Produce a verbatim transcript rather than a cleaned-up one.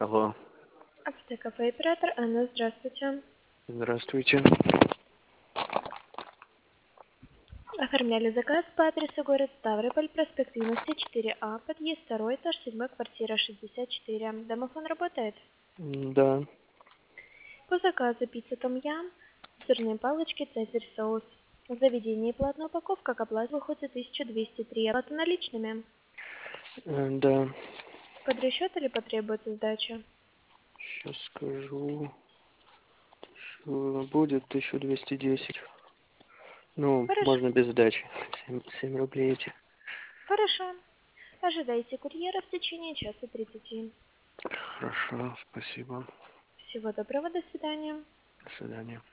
Алло, Ацтекафе оператор Анна, здравствуйте. здравствуйте. Оформляли заказ по адресу город Ставрополь, проспект Юности, четыре А, подъезд второй, этаж седьмой, квартира шестьдесят четыре. Домофон работает? М, Да, По заказу пицца том ям, сырные палочки, цезарь соус. В заведении платная упаковка, к оплате выходит тысяча двести три. Оплата наличными. э, да. Под расчет или потребуется сдача? Сейчас скажу. Тысячу- Будет тысяча двести десять. Ну, Хорошо. можно без сдачи. Семь рублей эти. Хорошо. Ожидайте курьера в течение часа тридцати. Хорошо, спасибо. Всего доброго, до свидания. До свидания.